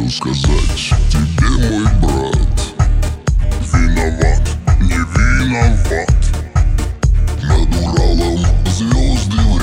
хочу сказать тебе, мой брат, виноват, не виноват. Над Уралом звезды